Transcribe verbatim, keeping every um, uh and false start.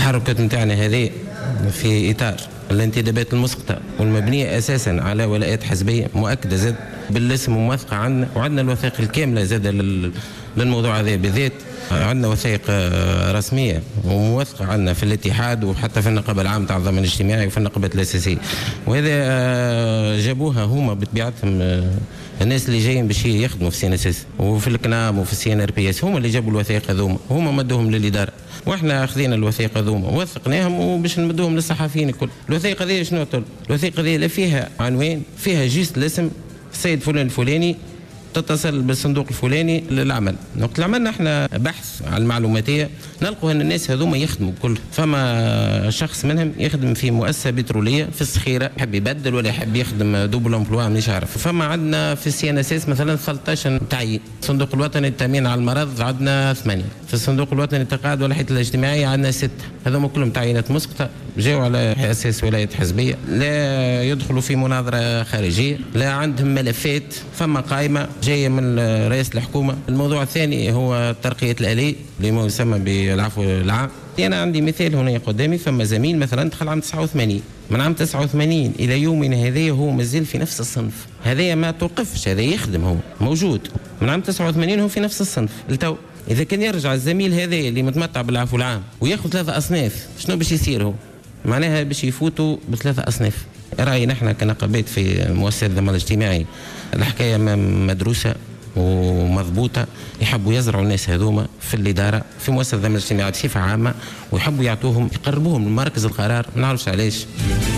التحركات نتاعنا هذه في إطار الانتدابات المسقطة والمبنية أساسا على ولاءات حزبية مؤكدة زاد بالاسم موثقة عندنا، وعندنا الوثائق الكاملة زاد للموضوع هذا بالذات. عندنا وثائق رسمية وموثقة عندنا في الاتحاد وحتى في النقابة العامة تاع الضمان الاجتماعي وفي النقابات الأساسية، وهذا جابوها هما بطبيعتهم الناس اللي جايين باش يخدموا في سي ان اس اس وفي الكنام وفي السي ان ار بي اس، هما اللي جابوا الوثائق هذوما، هما مدوهم للإدارة، واحنا خذينا الوثائق هذوما ووثقناهم وباش نمدوهم للصحفيين الكل. الوثائق هذه شنو تقول؟ الوثائق هذه لا فيها عنوان، فيها جيست الاسم السيد فلان الفلاني تتصل بالصندوق الفلاني للعمل. وقت عملنا احنا بحث على المعلوماتيه نلقوا ان الناس هذوما يخدموا كل، فما شخص منهم يخدم في مؤسسه بتروليه في الصخيره يحب يبدل ولا يحب يخدم دوبل امبلوا مش عارف. فما عندنا في السي ان اس اس مثلا ثلاثة عشر تعيين، الصندوق الوطني للتامين على المرض عندنا ثمانيه، في الصندوق الوطني للتقاعد والحياه الاجتماعيه عندنا سته، هذوما كلهم تعيينات مسقطه جاوا على اساس ولايه حزبيه، لا يدخلوا في مناظره خارجيه، لا عندهم ملفات، فما قائمه جايه من رئاسه الحكومه. الموضوع الثاني هو الترقيه الاليه اللي ما يسمى بالعفو العام. انا عندي مثال هنا قدامي، فما زميل مثلا دخل عام تسعة وثمانين، من عام تسعة وثمانين الى يومنا هذا هو مازال في نفس الصنف، هذا ما توقفش، هذا يخدم، هو موجود من عام تسعة وثمانين هو في نفس الصنف التو. اذا كان يرجع الزميل هذا اللي متمتع بالعفو العام وياخذ ثلاثه اصناف، شنو باش يصير؟ هو معناها باش يفوتوا بثلاثه اصناف. رايي نحن كنقابات في مؤسسه الضمان الاجتماعي الحكايه مدروسه ومضبوطه، يحبوا يزرعوا الناس هذوما في الاداره في مؤسسه الضمان الاجتماعي بصفه عامه، ويحبوا يعطوهم يقربوهم من مركز القرار، ما نعرفش علاش.